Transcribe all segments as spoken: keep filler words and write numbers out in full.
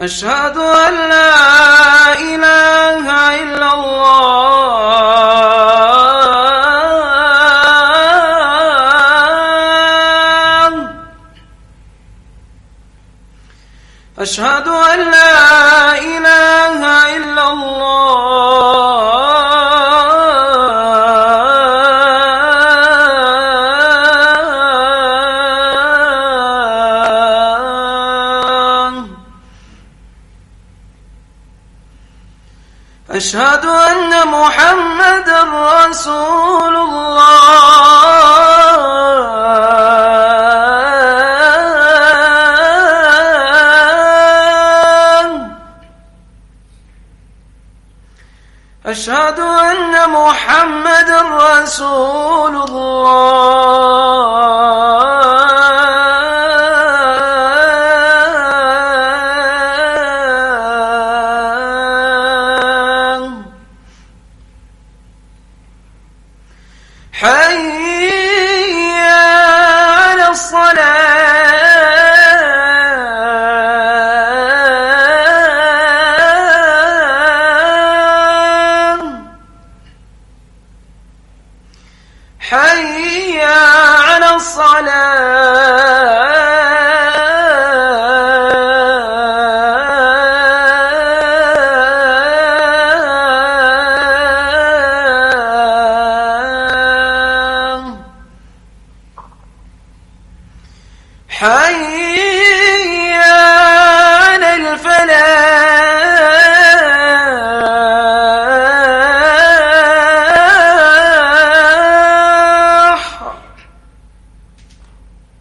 أشهد أن لا إله إلا الله. أشهد أن لا إله إلا الله. أشهد أن محمدًا رسول الله. أشهد أن محمدًا رسول الله. حي على الصلاة. حي على الصلاة. حي على الفلاح.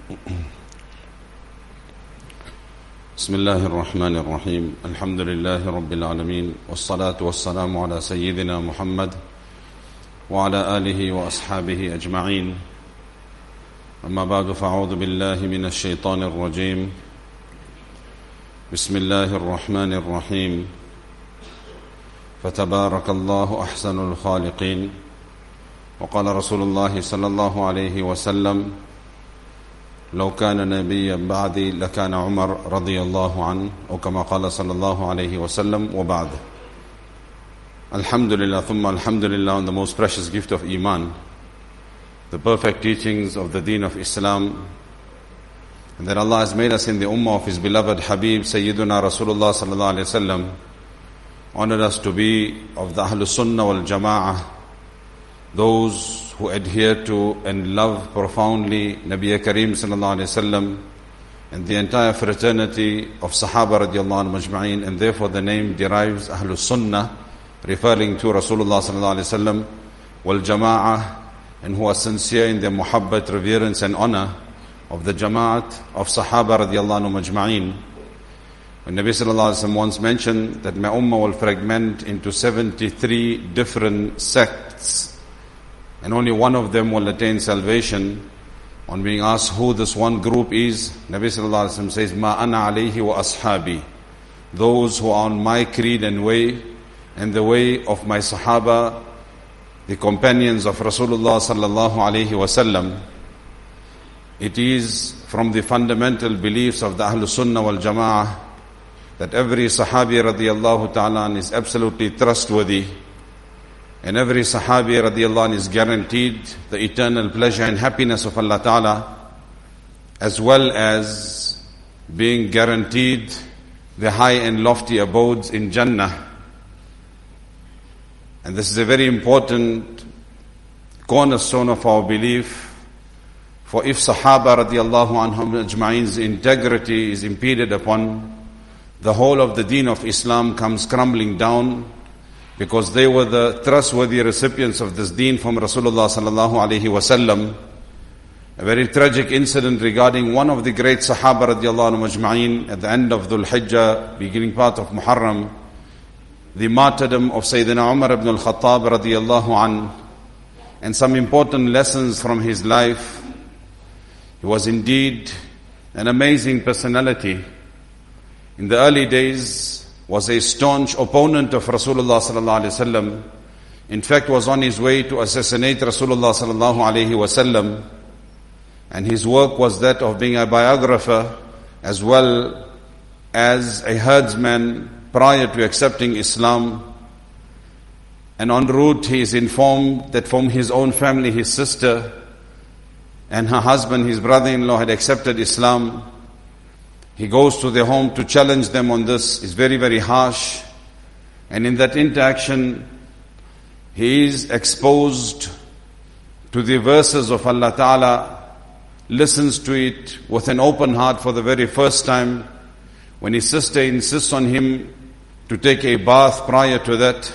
بسم الله الرحمن الرحيم الحمد لله رب العالمين والصلاة والسلام على سيدنا محمد وعلى آله وأصحابه أجمعين أما بعد فأعوذ بالله من الشيطان الرجيم بسم الله الرحمن الرحيم فتبارك الله أحسن الخالقين وقال رسول الله صلى الله عليه وسلم لو كان نبيا بعدي لكان عمر رضي الله عنه أو كما قال صلى الله عليه وسلم وبعد. Alhamdulillah, thumma alhamdulillah on the most precious gift of Iman, the perfect teachings of the deen of Islam, and that Allah has made us in the ummah of His beloved Habib Sayyiduna Rasulullah sallallahu alayhi wa sallam, honored us to be of the Ahlus Sunnah wal Jama'ah, those who adhere to and love profoundly Nabi Kareem sallallahu alayhi wa sallam and the entire fraternity of Sahaba radiallahu anhu majma'in, and therefore the name derives Ahlus Sunnah, referring to Rasulullah sallallahu alayhi wa sallam wal Jama'ah, and who are sincere in their muhabbat, reverence and honor of the Jama'at of Sahaba radiallahu anhu majma'in. When Nabi sallallahu alayhi wa sallam once mentioned that my ummah will fragment into seventy-three different sects, and only one of them will attain salvation. On being asked who this one group is, Nabi sallallahu alaihi wasallam says, "Ma ana alayhi wa ashabi," those who are on my creed and way, and the way of my Sahaba, the companions of Rasulullah sallallahu alaihi wasallam. It is from the fundamental beliefs of the Ahlus Sunnah wal Jama'ah that every Sahabi radiyallahu ta'ala is absolutely trustworthy, and every Sahabi radiallahu anh is guaranteed the eternal pleasure and happiness of Allah Ta'ala, as well as being guaranteed the high and lofty abodes in Jannah. And this is a very important cornerstone of our belief, for if Sahaba radiallahu anhum ajma'in's integrity is impeded upon, the whole of the deen of Islam comes crumbling down, because they were the trustworthy recipients of this deen from Rasulullah sallallahu alaihi wasallam. A very tragic incident regarding one of the great Sahaba radiallahu anhu majma'in at the end of Dhul Hijjah, beginning part of Muharram, the martyrdom of Sayyidina Umar ibn al-Khattab radiallahu anhu, and some important lessons from his life. He was indeed an amazing personality. In the early days, was a staunch opponent of Rasulullah sallallahu alaihi wasallam. In fact, was on his way to assassinate Rasulullah sallallahu alaihi wasallam, and his work was that of being a biographer as well as a herdsman prior to accepting Islam. And en route, he is informed that from his own family, his sister and her husband, his brother-in-law, had accepted Islam. He goes to their home to challenge them on this. It's very, very harsh. And in that interaction, he is exposed to the verses of Allah Ta'ala, listens to it with an open heart for the very first time. When his sister insists on him to take a bath prior to that,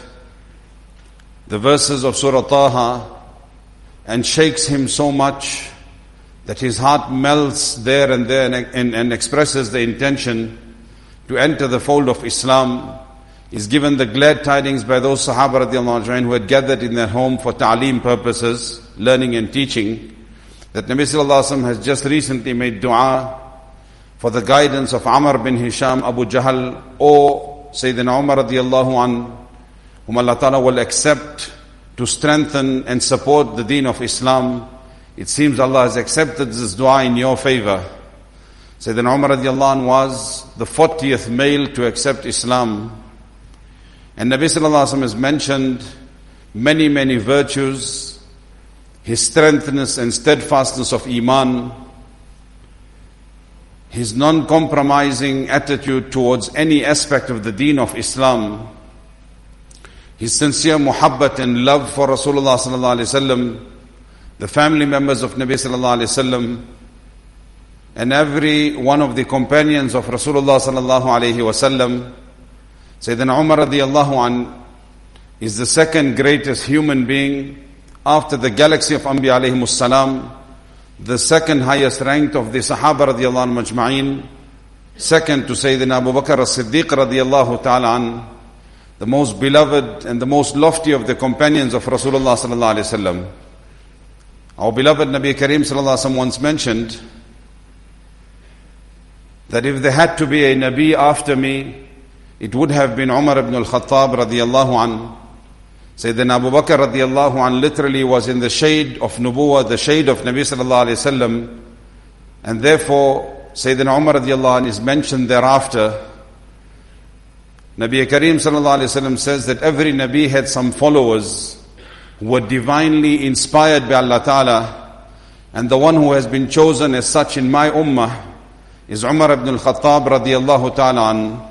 the verses of Surah Taha, and shakes him so much that his heart melts there and there and, and, and expresses the intention to enter the fold of Islam. Is given the glad tidings by those Sahaba radiallahu anhu who had gathered in their home for ta'aleem purposes, learning and teaching, that Nabi sallallahu alaihi wasallam has just recently made dua for the guidance of Amr bin Hisham Abu Jahl, or Sayyidina Umar radiallahu anhu, whom Allah Ta'ala will accept to strengthen and support the deen of Islam. It seems Allah has accepted this dua in your favor. Sayyidina Umar radiallahu anh was the fortieth male to accept Islam. And Nabi sallallahu alaihi wasallam has mentioned many, many virtues, his strengthness and steadfastness of Iman, his non-compromising attitude towards any aspect of the deen of Islam, his sincere muhabbat and love for Rasulullah sallallahu alaihi wasallam, the family members of Nabi sallallahu alaihi wasallam, and every one of the companions of Rasulullah sallallahu alaihi wasallam. Sayyidina Umar radiyallahu anh is the second greatest human being after the galaxy of Anbiya alayhimus salam, the second highest ranked of the Sahaba radiallahu anhu majma'in, second to Sayyidina Abu Bakr as-Siddiq radiallahu ta'ala an, the most beloved and the most lofty of the companions of Rasulullah sallallahu alayhi wasallam. Our beloved Nabi Kareem sallallahu alayhi wasallam once mentioned that if there had to be a Nabi after me, it would have been Umar ibn al-Khattab radiyallahu an. Sayyidina Abu Bakr radiyallahu an literally was in the shade of Nubuwwah, the shade of Nabi sallallahu alayhi wasallam, and therefore Sayyidina Umar radiyallahu an is mentioned thereafter. Nabi Kareem sallallahu alayhi wasallam says that every Nabi had some followers who were divinely inspired by Allah Ta'ala, and the one who has been chosen as such in my ummah is Umar ibn al-Khattab radiyallahu ta'ala an.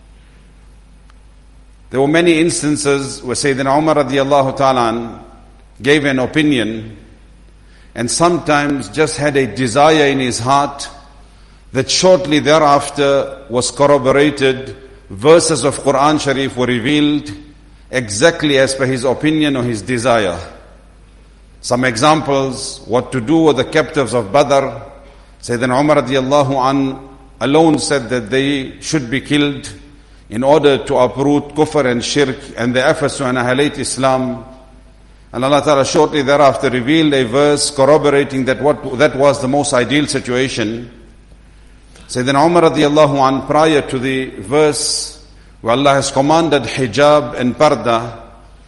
There were many instances where Sayyidina Umar radiyallahu ta'ala an gave an opinion and sometimes just had a desire in his heart that shortly thereafter was corroborated. Verses of Quran Sharif were revealed exactly as per his opinion or his desire. Some examples, what to do with the captives of Badr. Sayyidina Umar radiyallahu an alone said that they should be killed in order to uproot kufr and shirk and the efforts to annihilate Islam. And Allah Ta'ala shortly thereafter revealed a verse corroborating that what that was the most ideal situation. Sayyidina Umar radiyallahu an, prior to the verse where Allah has commanded hijab and parda,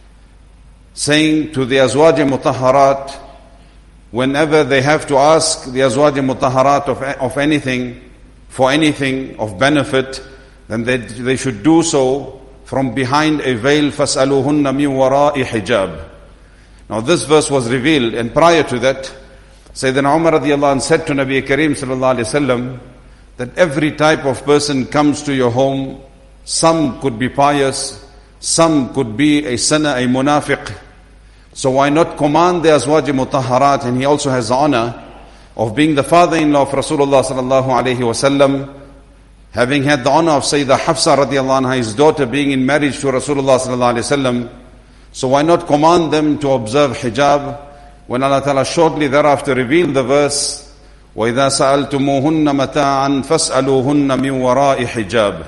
saying to the azwaj mutahharat, whenever they have to ask the azwaj mutahharat of, of anything, for anything of benefit, then they, they should do so from behind a veil. فَاسْأَلُوهُنَّ مِنْ وَرَاءِ hijab. Now this verse was revealed, and prior to that, Sayyidina Umar radiyallahu anh said to Nabi Kareem sallallahu alayhi wasallam that every type of person comes to your home. Some could be pious, some could be a sinner, a munafiq. So why not command the azwaj mutahharat? And he also has the honor of being the father-in-law of Rasulullah sallallahu alayhi wasallam, having had the honor of Sayyidah Hafsa radiallahu anha, his daughter, being in marriage to Rasulullah sallallahu alayhi wasallam. So why not command them to observe hijab? When Allah Ta'ala shortly thereafter revealed the verse, وَإِذَا سَأَلْتُمُوهُنَّ مَتَاعًا فَاسْأَلُوهُنَّ مِنْ وَرَاءِ hijab.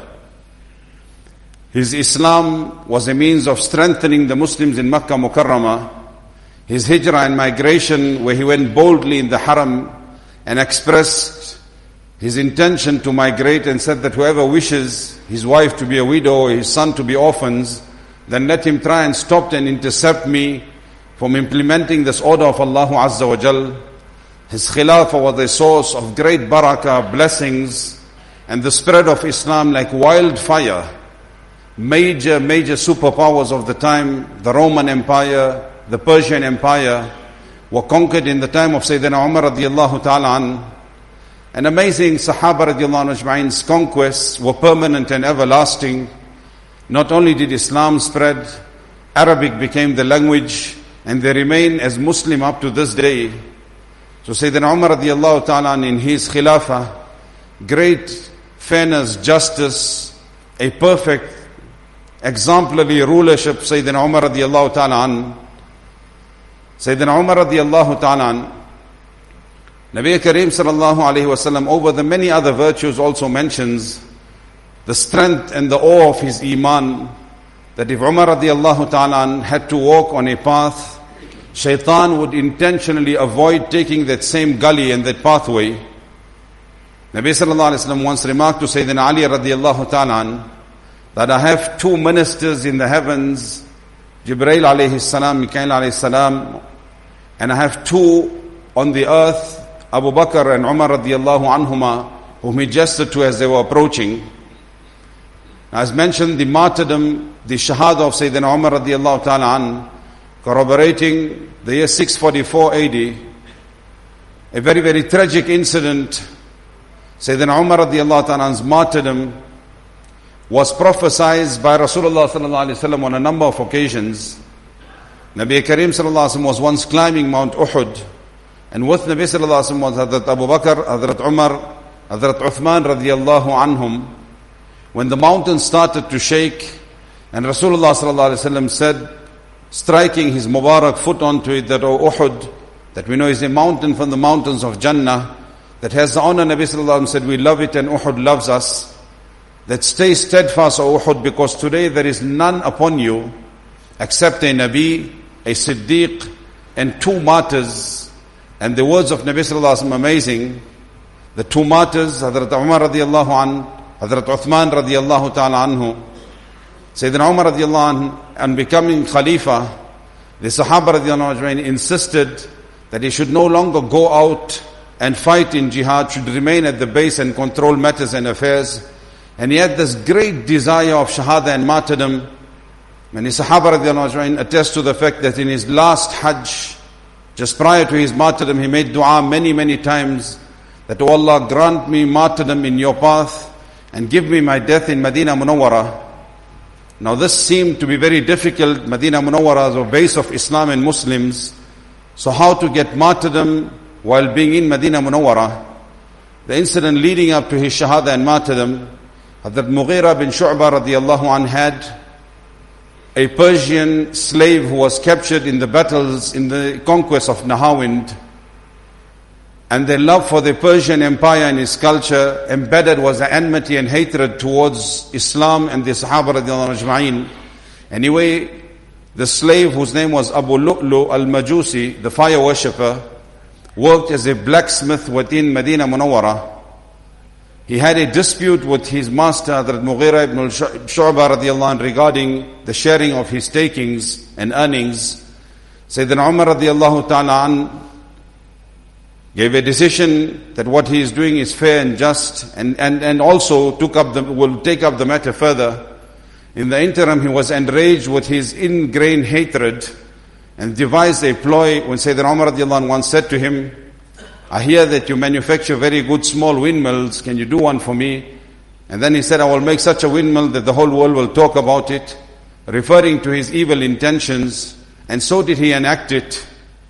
His Islam was a means of strengthening the Muslims in Makkah Mukarramah. His hijrah and migration, where he went boldly in the haram and expressed his intention to migrate and said that whoever wishes his wife to be a widow or his son to be orphans, then let him try and stop and intercept me from implementing this order of Allah Azza wa Jal. His khilafah was a source of great barakah, blessings, and the spread of Islam like wildfire. Major, major superpowers of the time, the Roman Empire, the Persian Empire, were conquered in the time of Sayyidina Umar radiyallahu ta'ala an. And amazing Sahaba radiallahu anhu ajma'in's conquests were permanent and everlasting. Not only did Islam spread, Arabic became the language, and they remain as Muslim up to this day. So Sayyidina Umar radiyallahu ta'ala an, in his khilafah, great fairness, justice, a perfect exemplary rulership, Sayyidina Umar radiyallahu ta'ala an. Sayyidina Umar radiyallahu ta'ala an, Nabi Kareem sallallahu alayhi wa sallam, over the many other virtues, also mentions the strength and the awe of his iman, that if Umar radiyallahu ta'ala an had to walk on a path, shaitan would intentionally avoid taking that same gully and that pathway. Nabi sallallahu alayhi wa sallam once remarked to Sayyidina Ali radiyallahu ta'ala an, that I have two ministers in the heavens, Jibreel alayhi salam, Mikail alayhi salam, and I have two on the earth, Abu Bakr and Umar radiyallahu anhuma, whom he gestured to as they were approaching. As mentioned, the martyrdom, the shahada of Sayyidina Umar radiyallahu ta'ala an, corroborating the year six forty-four A D, a very, very tragic incident. Sayyidina Umar radiyallahu ta'ala an's martyrdom was prophesied by Rasulullah sallallahu alayhi wa sallam on a number of occasions. Nabi Kareem sallallahu alayhi wa sallam was once climbing Mount Uhud, and with Nabi sallallahu alayhi wa sallam was Hazrat Abu Bakr, Hazrat Umar, Hazrat Uthman radiyallahu anhum. When the mountain started to shake, and Rasulullah sallallahu alayhi wa sallam said, striking his Mubarak foot onto it, that, O Uhud, that we know is a mountain from the mountains of Jannah, that has the honor. Nabi sallallahu alaihi wasallam said, we love it and Uhud loves us. That stay steadfast, O Uhud, because today there is none upon you except a Nabi, a Siddiq, and two martyrs. And the words of Nabi sallallahu alaihi wasallam amazing. The two martyrs, Hazrat Umar radiallahu anhu, Hazrat Uthman radiallahu ta'ala anhu. Sayyidina Umar radiallahu anhu, on becoming Khalifa, the Sahaba radiallahu anhu insisted that he should no longer go out and fight in jihad, should remain at the base and control matters and affairs. And he had this great desire of shahada and martyrdom. And the Sahaba radiallahu anhu attest to the fact that in his last Hajj, just prior to his martyrdom, he made dua many, many times that, O Allah, grant me martyrdom in your path and give me my death in Medina Munawwara. Now this seemed to be very difficult. Medina Munawwara is the base of Islam and Muslims. So how to get martyrdom while being in Medina Munawwara? The incident leading up to his shahada and martyrdom, Hazrat Mughira bin Shu'bah radiallahu anh had a Persian slave who was captured in the battles, in the conquest of Nahawind. And their love for the Persian Empire and its culture, embedded was the enmity and hatred towards Islam and the Sahaba radiallahu ajma'in. Anyway, the slave, whose name was Abu Lu'lu al-Majusi, the fire worshipper, worked as a blacksmith within Medina Munawwara. He had a dispute with his master, Hazrat Mughira ibn Shu'bah radiallahu anh, regarding the sharing of his takings and earnings. Sayyidina Umar radiallahu ta'ala anh gave a decision that what he is doing is fair and just, and, and, and also took up the, will take up the matter further. In the interim, he was enraged with his ingrained hatred and devised a ploy when Sayyidina Umar radiallahu anh once said to him, I hear that you manufacture very good small windmills, can you do one for me? And then he said, I will make such a windmill that the whole world will talk about it, referring to his evil intentions, and so did he enact it.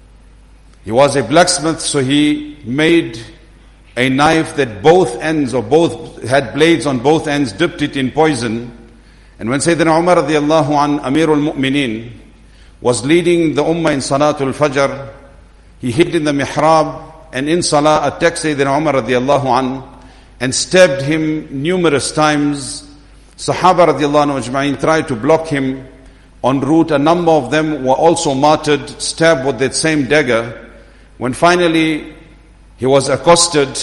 He was a blacksmith, so he made a knife that both ends, or both, had blades on both ends, dipped it in poison. And when Sayyidina Umar radiallahu an, Amirul Mu'mineen, was leading the Ummah in Salatul Fajr, he hid in the mihrab, and in Salah attacked Sayyidina Umar radiallahu an, and stabbed him numerous times. Sahaba radiallahu ajma'in tried to block him. En route, a number of them were also martyred, stabbed with that same dagger. When finally he was accosted,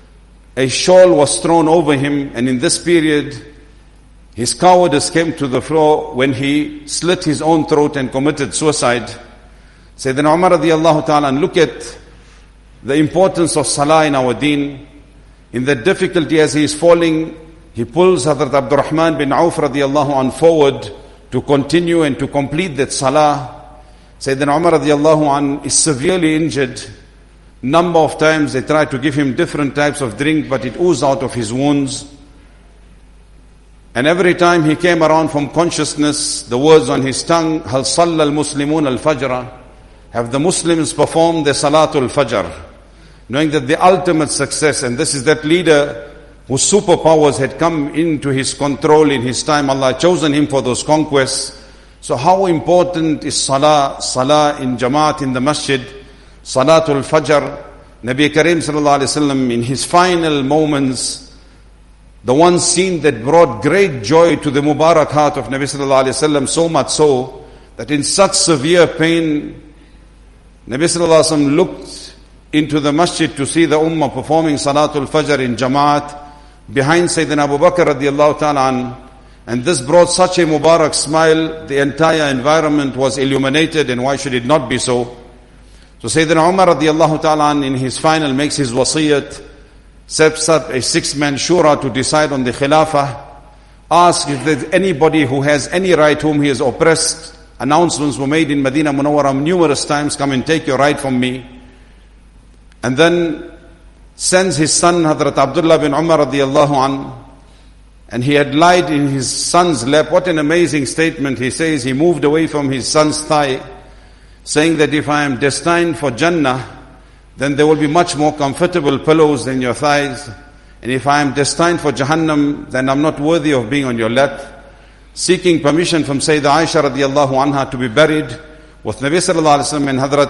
a shawl was thrown over him, and in this period, his cowardice came to the floor when he slit his own throat and committed suicide. Sayyidina Umar radiallahu ta'ala, and look at the importance of salah in our deen. In the difficulty as he is falling, he pulls Hazrat Abdurrahman bin Auf radiallahu anh forward to continue and to complete that salah. Sayyidina Umar radiallahu anh is severely injured. Number of times they tried to give him different types of drink, but it oozed out of his wounds. And every time he came around from consciousness, the words on his tongue, Hal salla al-muslimun al-fajra, have the Muslims performed their salatul fajr, knowing that the ultimate success, and this is that leader whose superpowers had come into his control in his time. Allah had chosen him for those conquests. So how important is salah, salah in jamaat in the masjid, salatul fajr. Nabi Kareem sallallahu alayhi wa sallam, in his final moments, the one scene that brought great joy to the Mubarak heart of Nabi sallallahu alayhi wa sallam, so much so that in such severe pain, Nabi sallallahu alayhi wa sallam looked into the masjid to see the ummah performing salatul fajr in jamaat behind Sayyidina Abu Bakr radiallahu ta'ala an, and this brought such a Mubarak smile. The entire environment was illuminated, and why should it not be so? So Sayyidina Umar radiallahu ta'ala an, in his final makes his wasiyat, sets up a six-man shura to decide on the khilafah, ask if there's anybody who has any right whom he has oppressed. Announcements were made in Medina Munawwara numerous times, come and take your right from me. And then sends his son Hazrat Abdullah bin Umar radiallahu an, and he had lied in his son's lap. What an amazing statement. He says he moved away from his son's thigh, saying that if I am destined for Jannah, then there will be much more comfortable pillows than your thighs. And if I am destined for Jahannam, then I'm not worthy of being on your lap. Seeking permission from Sayyidah Aisha radiallahu anha to be buried with Nabi sallallahu alayhi wa sallam and Hazrat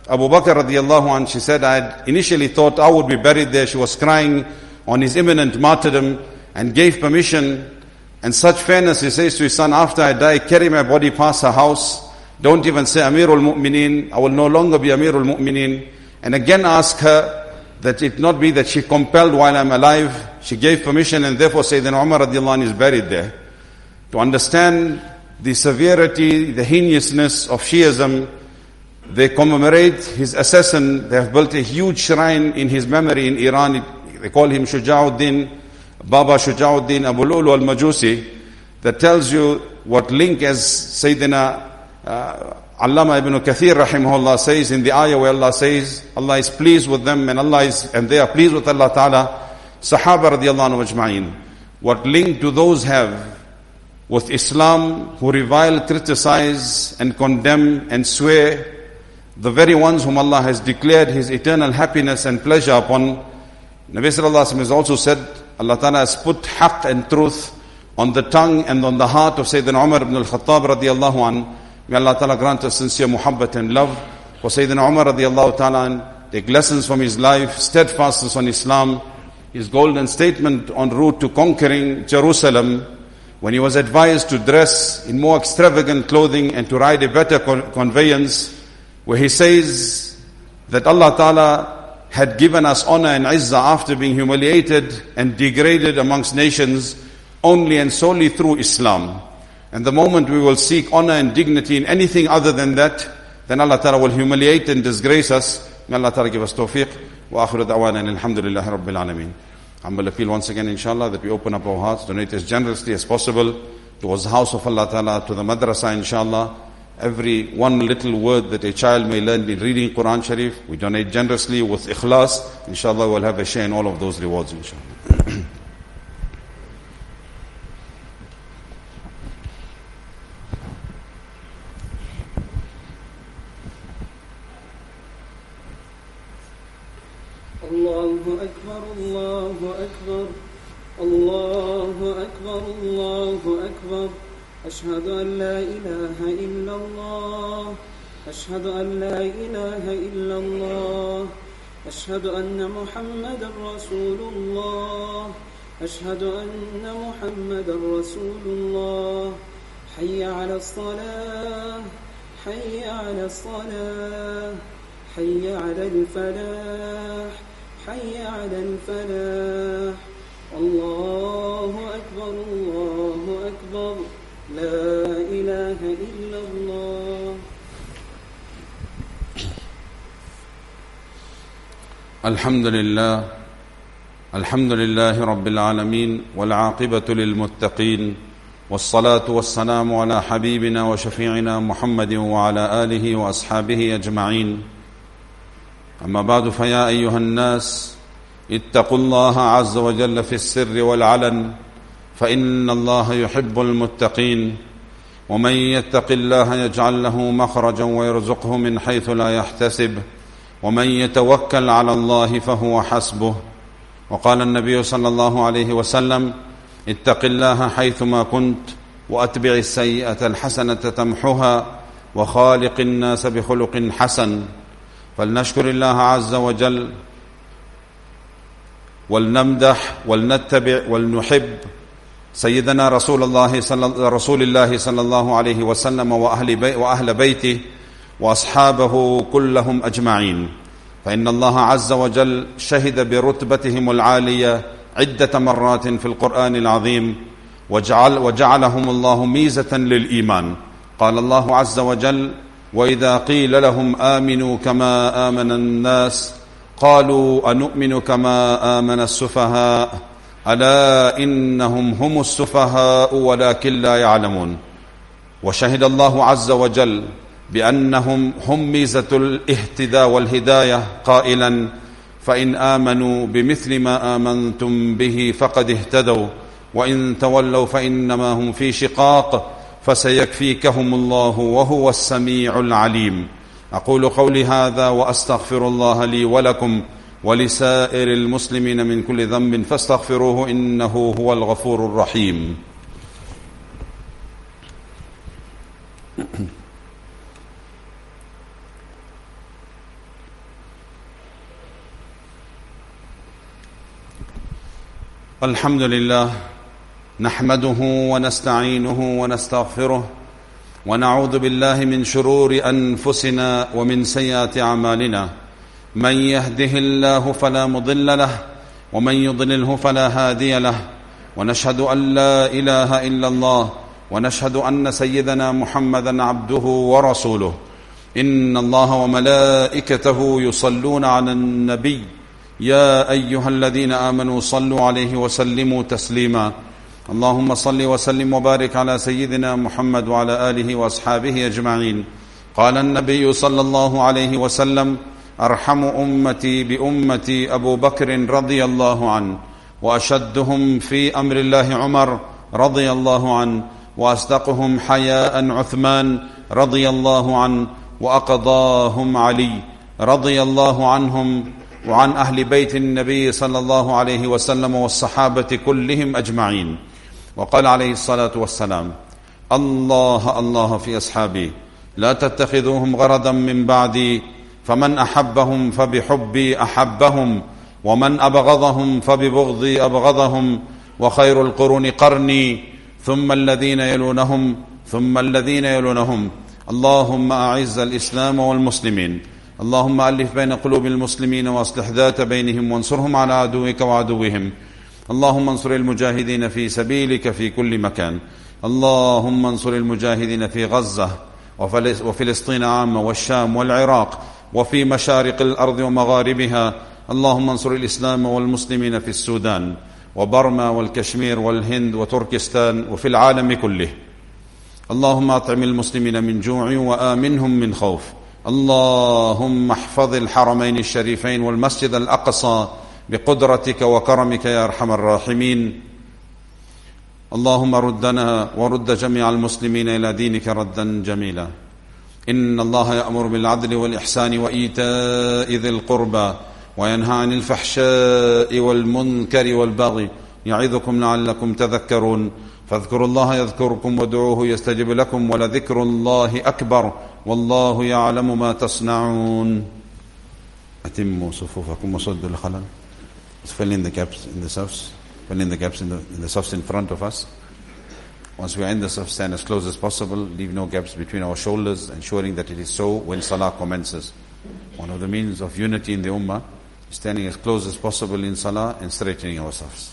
Abu Bakr radiallahu anh, she said, I had initially thought I would be buried there. She was crying on his imminent martyrdom and gave permission. And such fairness, he says to his son, after I die, carry my body past her house. Don't even say Amirul Mu'mineen. I will no longer be Amirul Mu'mineen. And again ask her that it not be that she compelled while I'm alive. She gave permission, and therefore Sayyidina Umar radiallahu anh is buried there. To understand the severity, the heinousness of Shiism, they commemorate his assassin. They have built a huge shrine in his memory in Iran. They call him Shuja'uddin, Baba Shuja'uddin Abu Lu'lu al-Majusi. That tells you what link, as Sayyidina uh, Allama ibn Kathir rahimahullah says in the ayah where Allah says, Allah is pleased with them and Allah is, and they are pleased with Allah Ta'ala. Sahaba radiallahu anhu ajma'in. What link do those have with Islam, who revile, criticize and condemn and swear the very ones whom Allah has declared His eternal happiness and pleasure upon? Nabi sallallahu alaihi wasallam has also said, Allah Ta'ala has put haqq and truth on the tongue and on the heart of Sayyidina Umar ibn al-Khattab radiallahu anhu. May Allah Ta'ala grant us sincere muhabbat and love for Sayyidina Umar radiallahu ta'ala anhu. Take lessons from his life, steadfastness on Islam, his golden statement en route to conquering Jerusalem, when he was advised to dress in more extravagant clothing and to ride a better con- conveyance, where he says that Allah Ta'ala had given us honor and izzah after being humiliated and degraded amongst nations only and solely through Islam. And the moment we will seek honor and dignity in anything other than that, then Allah Ta'ala will humiliate and disgrace us. May Allah Ta'ala give us tawfiq. Wa akhiru da'wana and alhamdulillahi rabbil alameen. Humble appeal once again, inshallah, that we open up our hearts, donate as generously as possible towards the house of Allah Ta'ala, to the madrasa, inshallah. Every one little word that a child may learn in reading Quran Sharif, we donate generously with ikhlas. Inshallah, we'll have a share in all of those rewards, inshallah. Allahu Akbar, Allahu Akbar, Allahu Akbar, Allahu Akbar. Ashhadu an la ilaha illallah, Ashhadu an la ilaha illallah, Ashhadu anna Muhammadan Rasulullah, Ashhadu anna Muhammadan Rasulullah. Hayya ala salah, Hayya ala salah, Hayya ala al-falah, Hayya ala al-falah. Allahu Akbar, Allahu Akbar, La ilaha illallah. Alhamdulillah, Alhamdulillahi Rabbil Alameen, wal aqibatu lil muttaqeen, was salatu was salamu ala habibina wa shafi'ina Muhammadin wa ala alihi wa ashabihi ajma'in. Amma ba'du, fa ya ayyuhan nas, ittaqullaha azza wa jalla fi as-sirri wal 'alan, fa inna Allaha yuhibbul muttaqin. Wa man yattaqillaha yaj'al lahu makhrajan wa yarzuqhu min haythu la yahtasib. ومن يتوكل على الله فهو حسبه. وقال النبي صلى الله عليه وسلم اتق الله حيثما كنت وأتبع السيئة الحسنة تمحها وخالق الناس بخلق حسن. فلنشكر الله عز وجل ولنمدح ولنتبع ولنحب سيدنا رسول الله صلى رسول الله صلى الله عليه وسلم وأهل بي وأهل بيته وأصحابه كلهم أجمعين. فإن الله عز وجل شهد برتبتهم العالية عدة مرات في القرآن العظيم، وجعل وجعلهم الله ميزة للإيمان. قال الله عز وجل: وإذا قيل لهم آمنوا كما آمن الناس قالوا أنؤمن كما آمن السفهاء ألا إنهم هم السفهاء ولكن لا يعلمون. وشهد الله عز وجل بأنهم هم ميزة الاهتداء والهداية قائلا: فإن آمنوا بمثل ما آمنتم به فقد اهتدوا وإن تولوا فإنما هم في شقاق فسيكفيكهم الله وهو السميع العليم. أقول قولي هذا وأستغفر الله لي ولكم ولسائر المسلمين من كل ذنب فاستغفروه إنه هو الغفور الرحيم. الحمد لله نحمده ونستعينه ونستغفره ونعوذ بالله من شرور أنفسنا ومن سيئات أعمالنا. من يهده الله فلا مضل له ومن يضلله فلا هادي له، ونشهد أن لا إله إلا الله، ونشهد أن سيدنا محمدا عبده ورسوله. إن الله وملائكته يصلون على النبي يا أيها الذين آمنوا صلوا عليه وسلموا تسليما. اللهم صل وسلم وبارك على سيدنا محمد وعلى آله وأصحابه أجمعين. قال النبي صلى الله عليه وسلم: أرحم أمتي بأمتي أبو بكر رضي الله عنه، وأشدهم في أمر الله عمر رضي الله عنه، وأصدقهم حياء عثمان رضي الله عنه، وأقضاهم علي رضي الله عنهم وعن أهل بيت النبي صلى الله عليه وسلم والصحابة كلهم أجمعين. وقال عليه الصلاة والسلام: الله الله في أصحابي، لا تتخذوهم غرضا من بعدي، فمن أحبهم فبحبي أحبهم، ومن أبغضهم فببغضي أبغضهم، وخير القرون قرني، ثم الذين يلونهم ثم الذين يلونهم. اللهم أعز الإسلام والمسلمين، اللهم ألف بين قلوب المسلمين وأصلح ذات بينهم، وانصرهم على عدوك وعدوهم. اللهم انصر المجاهدين في سبيلك في كل مكان. اللهم انصر المجاهدين في غزة وفلسطين عامة والشام والعراق وفي مشارق الأرض ومغاربها. اللهم انصر الإسلام والمسلمين في السودان وبرما والكشمير والهند وتركستان وفي العالم كله. اللهم أطعم المسلمين من جوع وآمنهم من خوف. اللهم احفظ الحرمين الشريفين والمسجد الأقصى بقدرتك وكرمك يا أرحم الراحمين. اللهم ردنا ورد جميع المسلمين إلى دينك ردا جميلا. إن الله يأمر بالعدل والإحسان وإيتاء ذي القربى وينهى عن الفحشاء والمنكر والبغي، يعظكم لعلكم تذكرون. فاذكروا الله يذكركم وادعوه يستجب لكم، ولذكر الله أكبر والله يعلم ما تصنعون. أتموا صفوفكم وصدوا الخلل. Fill in the gaps in the safs. Fill in the gaps in the, in the safs in front of us. Once we are in the safs, stand as close as possible. Leave no gaps between our shoulders, ensuring that it is so when salah commences. One of the means of unity in the ummah is standing as close as possible in salah and straightening our safs.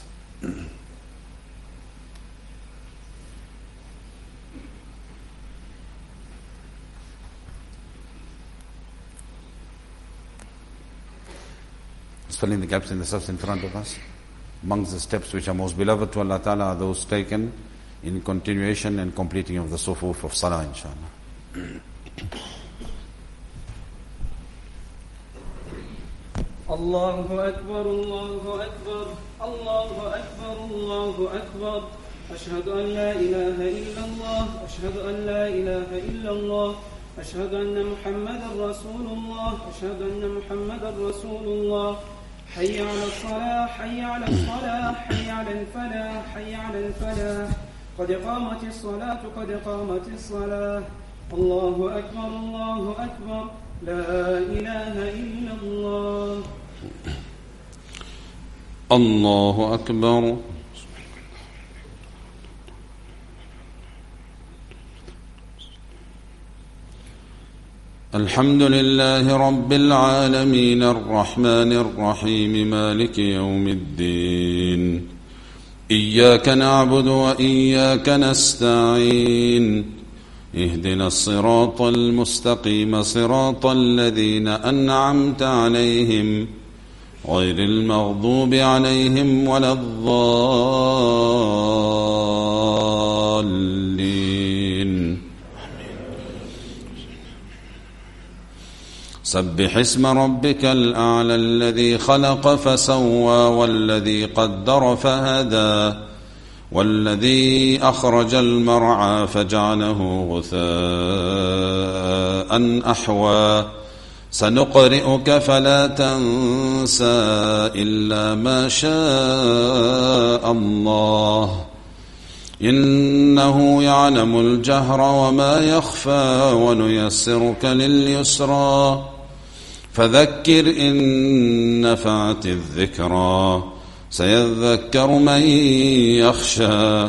Fill in the gaps in the safs in front of us. Amongst the steps which are most beloved to Allah Ta'ala are those taken in continuation and completing of the sufuf of salah, inshallah. Allahu Akbar, Allahu Akbar, Allahu Akbar, Allahu Akbar. Ashhadu an la ilaha illallah, ashhadu an la ilaha illallah, ashhadu anna Muhammadan Rasulullah, ashhadu anna Muhammadan Rasulullah. حي على الصلاة، حي على الصلاة، حي على الفلاح، حي على الفلاح. قد قامت الصلاة، قد قامت الصلاة. الله أكبر، الله أكبر، لا إله إلا الله. الله أكبر. الحمد لله رب العالمين الرحمن الرحيم مالك يوم الدين. إياك نعبد وإياك نستعين. اهدنا الصراط المستقيم صراط الذين أنعمت عليهم غير المغضوب عليهم ولا الضالين. سبح اسم ربك الأعلى الذي خلق فسوى والذي قدر فهدى والذي أخرج المرعى فجعله غثاء أحوى. سنقرئك فلا تنسى إلا ما شاء الله إنه يعلم الجهر وما يخفى ونيسرك لليسرى فذكر إن نفعت الذكرى سيذكر من يخشى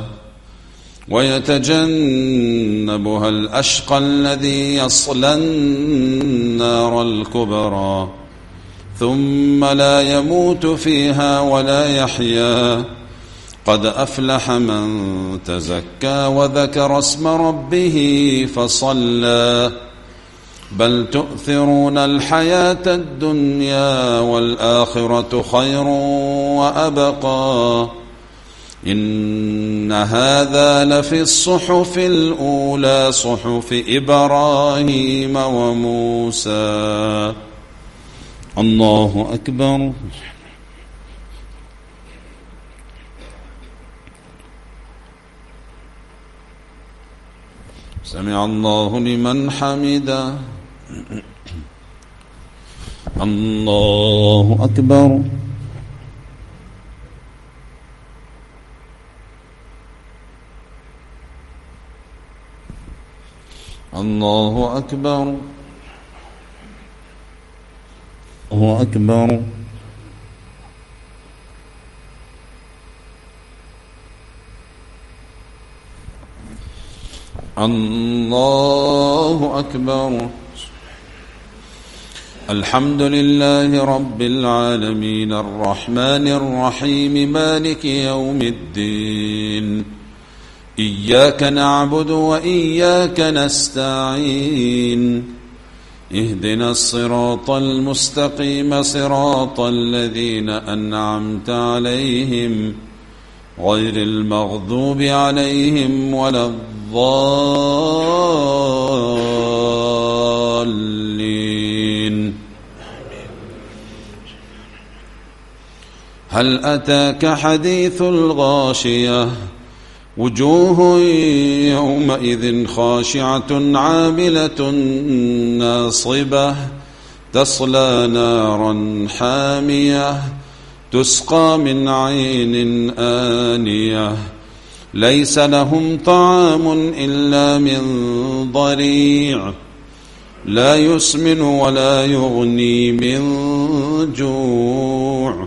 ويتجنبها الأشقى الذي يصلى النار الكبرى ثم لا يموت فيها ولا يحيا قد أفلح من تزكى وذكر اسم ربه فصلى بل تؤثرون الحياة الدنيا والآخرة خير وأبقى إن هذا لفي الصحف الأولى صحف إبراهيم وموسى. الله أكبر. سمع الله لمن حمده. الله أكبر. الله أكبر. الله أكبر. الله أكبر. الحمد لله رب العالمين الرحمن الرحيم مالك يوم الدين إياك نعبد وإياك نستعين اهدنا الصراط المستقيم صراط الذين أنعمت عليهم غير المغضوب عليهم ولا الضالين. هل أتاك حديث الغاشية وجوه يومئذ خاشعة عاملة ناصبة تصلى نارا حامية تسقى من عين آنية ليس لهم طعام إلا من ضريع لا يسمن ولا يغني من جوع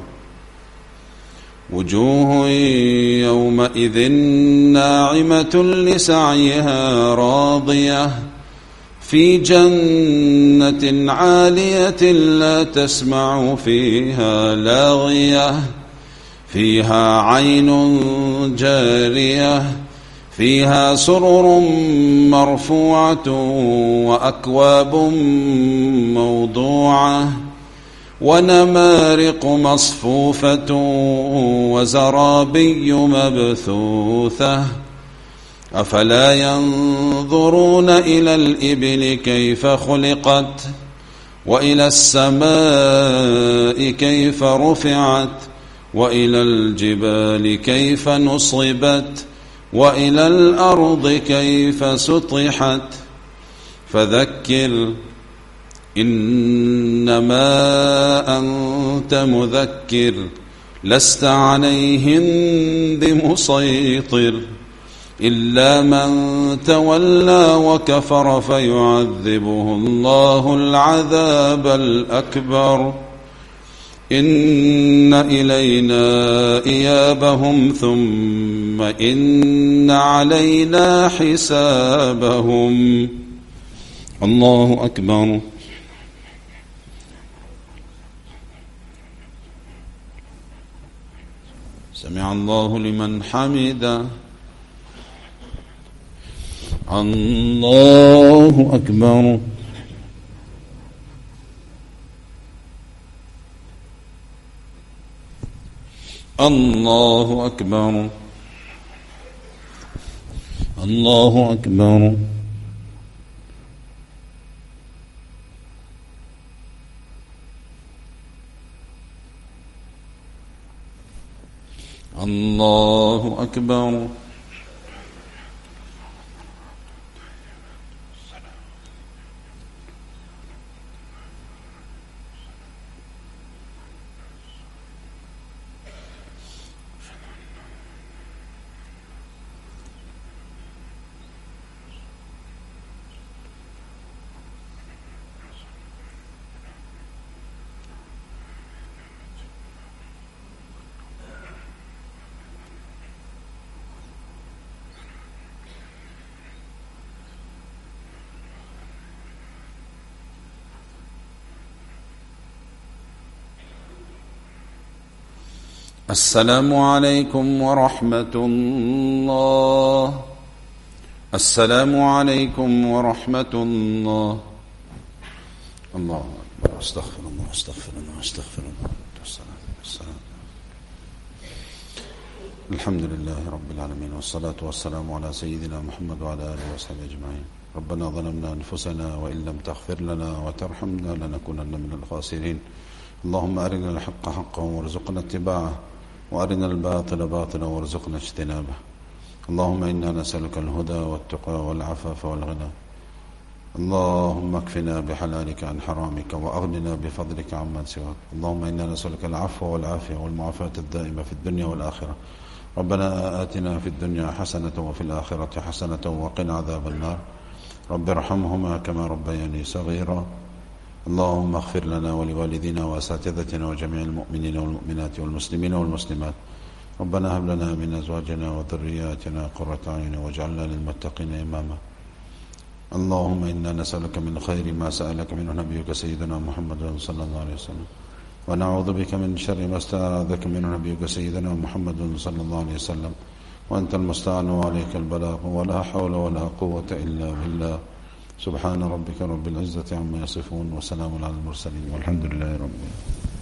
وجوه يومئذ ناعمة لسعيها راضية في جنة عالية لا تسمع فيها لاغية فيها عين جارية فيها سرر مرفوعة وأكواب موضوعة ونمارق مصفوفة وزرابي مبثوثة أفلا ينظرون إلى الإبل كيف خلقت وإلى السماء كيف رفعت وإلى الجبال كيف نصبت وإلى الأرض كيف سطحت فذكر إنما أنت مذكر لست عليهم بمسيطر إلا من تولى وكفر فيعذبه الله العذاب الأكبر إن إلينا إيابهم ثم إن علينا حسابهم. الله أكبر. سمع الله لمن حمده. الله أكبر. الله أكبر. الله أكبر. الله أكبر. السلام عليكم ورحمة الله. السلام عليكم ورحمة الله. الله أكبر. استغفر الله استغفر الله استغفر الله. السلام السلام. الحمد لله رب العالمين، والصلاة والسلام على سيدنا محمد وعلى آله وصحبه أجمعين. ربنا ظلمنا أنفسنا وإن لم تغفر لنا وترحمنا لنكونن من الخاسرين. اللهم أرنا الحق حقا وارزقنا اتباعه، وأرنا الباطل باطلا وارزقنا اجتنابه. اللهم إنا نسألك الهدى والتقى والعفاف والغنى. اللهم اكفنا بحلالك عن حرامك، وأغننا بفضلك عمن سواك. اللهم إنا نسألك العفو والعافية والمعافاة الدائمة في الدنيا والآخرة. ربنا آتنا في الدنيا حسنة وفي الآخرة حسنة وقنا عذاب النار. رب ارحمهما كما ربياني صغيرا. اللهم اغفر لنا ولوالدينا وأساتذتنا وجميع المؤمنين والمؤمنات والمسلمين والمسلمات. ربنا هب لنا من أزواجنا وذرياتنا قرة أعين واجعلنا للمتقين إماما. اللهم إنا نسألك من خير ما سألك منه نبيك سيدنا محمد صلى الله عليه وسلم، ونعوذ بك من شر ما استعاذك منه نبيك سيدنا محمد صلى الله عليه وسلم، وأنت المستعان وعليك البلاغ، ولا حول ولا قوة إلا بالله. سبحان ربك رب العزة عما يصفون، وسلام على المرسلين، والحمد لله رب العالمين.